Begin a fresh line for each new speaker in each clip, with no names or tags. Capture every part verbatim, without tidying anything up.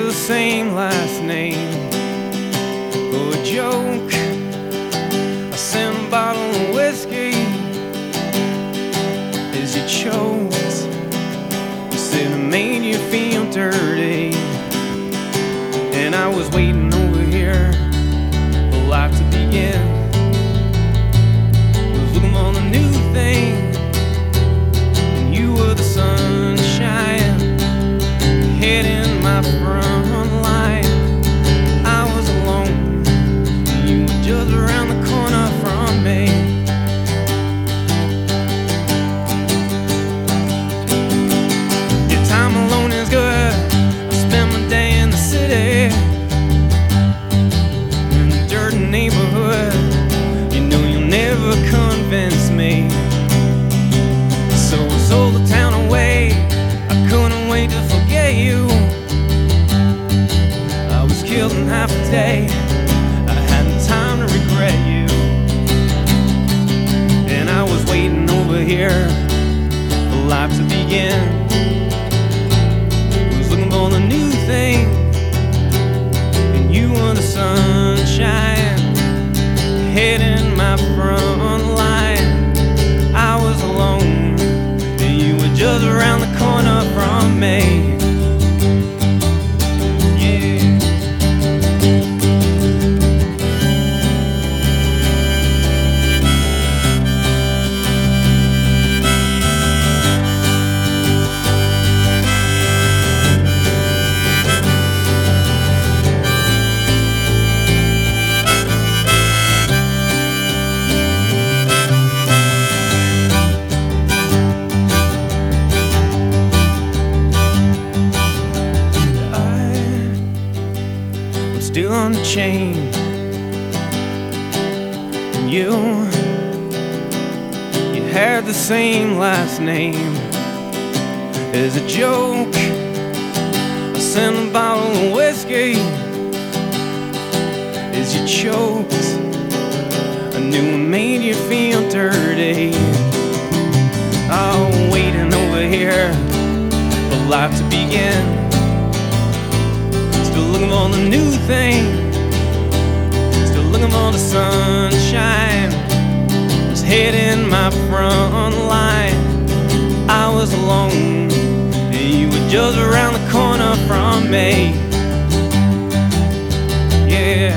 the same last name. For a joke, I sent a bottle of whiskey as you chose. You said it made you feel dirty, and I was waiting over here for life to begin. Was looking for the new thing, and you were the sunshine, head in my front line. I was alone, and you were just around the corner from me. Your time alone is good. I spend my day in the city, in the dirty neighborhood. You know you'll never convince me. So I sold the town away. I couldn't wait to forget you. I was killed in half a day. I hadn't time to regret you. And I was waiting over here for life to begin. Was looking for the new thing, and you were the sunshine, head in my front line. I was alone, and you were just around the corner from me. Still on the chain, and you, you had the same last name. As a joke, I sent a bottle of whiskey as you choked. I knew it made you feel dirty. Oh, waiting over here for life to begin. Still looking for the new thing, still looking for the sunshine. Was head in my front line. I was alone, and you were just around the corner from me. Yeah,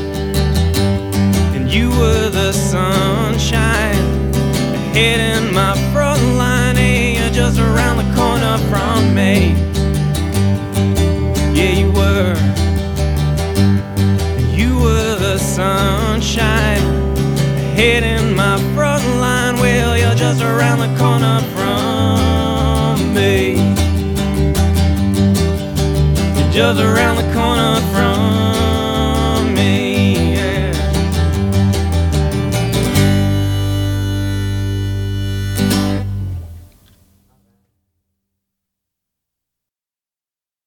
and you were the sunshine, head in my front line. Hey, you're just around the corner from me. Yeah, you were. You were the sunshine, head in my front line. Well, you're just around the corner from me. You're just around the corner from me.